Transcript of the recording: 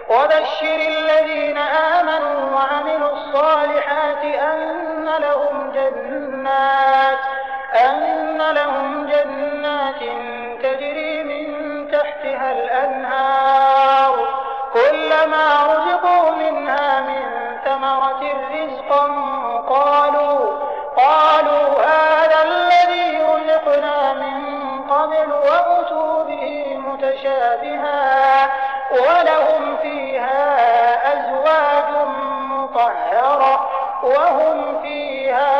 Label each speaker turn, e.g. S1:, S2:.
S1: وبشر الذين آمنوا وعملوا الصالحات أن لهم جنات تجري من تحتها الأنهار كلما رزقوا منها من ثمرة رزقا قالوا هذا الذي رزقنا من قبل وأتوا به متشابها ولهم فيها أزواج مطهرة وهم فيها